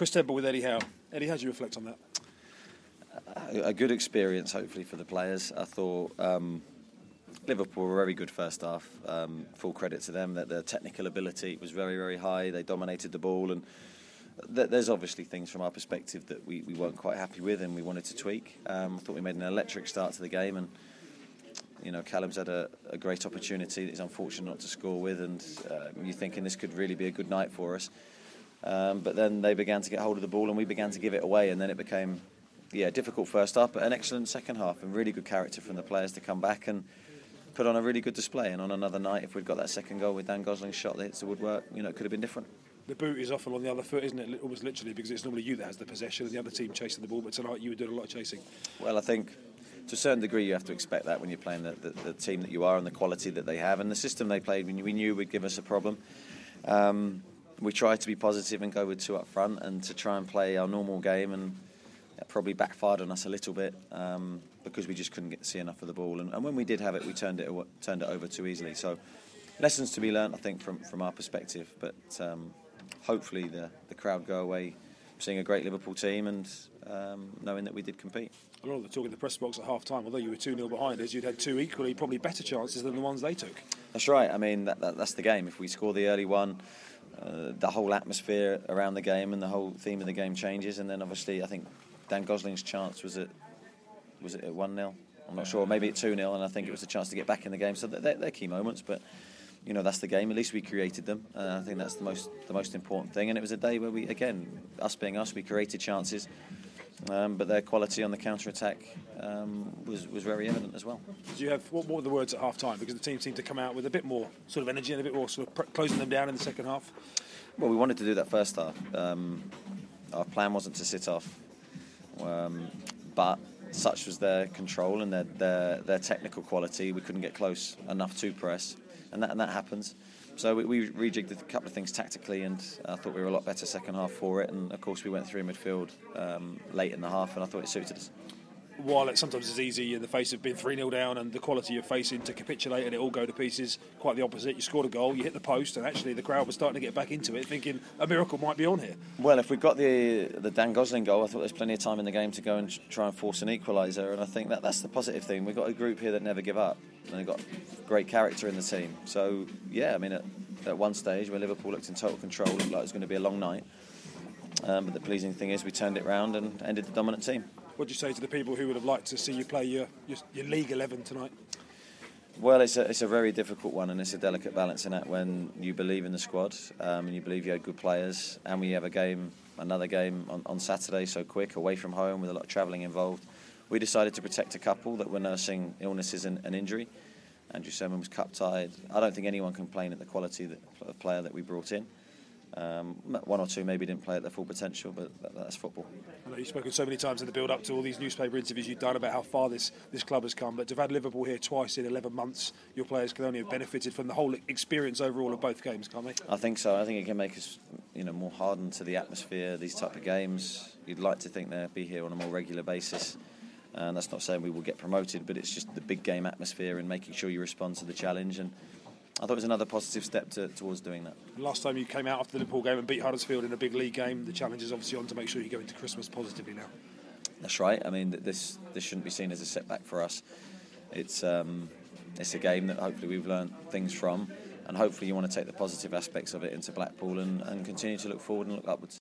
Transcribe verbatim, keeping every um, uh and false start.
Chris Temple with Eddie Howe. Eddie, how do you reflect on that? A, a good experience, hopefully, for the players. I thought um, Liverpool were very good first half. Um, full credit to them that their technical ability was very, very high. They dominated the ball, and th- there's obviously things from our perspective that we, we weren't quite happy with and we wanted to tweak. Um, I thought we made an electric start to the game, and you know, Callum's had a, a great opportunity that he's unfortunate not to score with, and uh, you're thinking this could really be a good night for us. Um, but then they began to get hold of the ball and we began to give it away, and then it became yeah, difficult first half, but an excellent second half, and really good character from the players to come back and put on a really good display. And on another night, if we'd got that second goal with Dan Gosling's shot that hits the woodwork, you know, it could have been different. The boot is often on the other foot, isn't it? Almost literally, because it's normally you that has the possession and the other team chasing the ball, but tonight you were doing a lot of chasing. Well, I think to a certain degree you have to expect that when you're playing the, the, the team that you are and the quality that they have and the system they played. We knew would give us a problem. Um, we tried to be positive and go with two up front and to try and play our normal game, and that probably backfired on us a little bit um, because we just couldn't get to see enough of the ball. And, and when we did have it, we turned it turned it over too easily. So lessons to be learnt, I think, from, from our perspective. But um, hopefully the, the crowd go away seeing a great Liverpool team and um, knowing that we did compete. A lot of the talk in the press box at half time, although you were two nil behind us, you'd had two equally probably better chances than the ones they took. That's right. I mean, that, that, that's the game. If we score the early one, uh, the whole atmosphere around the game and the whole theme of the game changes. And then obviously I think Dan Gosling's chance was at was it at one nil? I'm not sure, maybe at two nil, and I think it was a chance to get back in the game. So they're, they're key moments, but you know, that's the game. At least we created them, and I think that's the most the most important thing. And it was a day where we, again, us being us, we created chances, um, but their quality on the counter attack um, was was very evident as well. Do you have what, what were the words at half time? Because the team seemed to come out with a bit more sort of energy and a bit more sort of pr- closing them down in the second half. Well, we wanted to do that first half. Um, our plan wasn't to sit off, um, but such was their control and their, their their technical quality, we couldn't get close enough to press. And that and that happens. So we, we rejigged a couple of things tactically, and I thought we were a lot better second half for it. And of course, we went through midfield um, late in the half, and I thought it suited us. While it sometimes is easy in the face of being three nil down and the quality you're facing to capitulate and it all go to pieces, quite the opposite. You scored a goal, you hit the post, and actually the crowd was starting to get back into it, thinking a miracle might be on here. Well, if we got the the Dan Gosling goal, I thought there's plenty of time in the game to go and try and force an equaliser, and I think that that's the positive thing. We've got a group here that never give up, and they've got great character in the team. So, yeah, I mean, at, at one stage where Liverpool looked in total control, looked like it was going to be a long night. Um, but the pleasing thing is we turned it round and ended the dominant team. What do you say to the people who would have liked to see you play your, your, your League eleven tonight? Well, it's a, it's a very difficult one, and it's a delicate balancing act when you believe in the squad um, and you believe you had good players, and we have a game, another game on, on Saturday so quick, away from home with a lot of travelling involved. We decided to protect a couple that were nursing illnesses and, and injury. Andrew Sermon was cup-tied. I don't think anyone can complain at the quality that, of player that we brought in. Um, one or two maybe didn't play at their full potential, but that, that's football. I know you've spoken so many times in the build-up to all these newspaper interviews you've done about how far this, this club has come, but to have had Liverpool here twice in eleven months, your players can only have benefited from the whole experience overall of both games, can't they? I think so. I think it can make us, you know, more hardened to the atmosphere, these type of games. You'd like to think they'll be here on a more regular basis. And that's not saying we will get promoted, but it's just the big game atmosphere and making sure you respond to the challenge. And I thought it was another positive step to, towards doing that. Last time you came out after the Liverpool game and beat Huddersfield in a big league game, the challenge is obviously on to make sure you go into Christmas positively now. That's right. I mean, this this shouldn't be seen as a setback for us. It's um, it's a game that hopefully we've learned things from, and hopefully you want to take the positive aspects of it into Blackpool and, and continue to look forward and look upwards.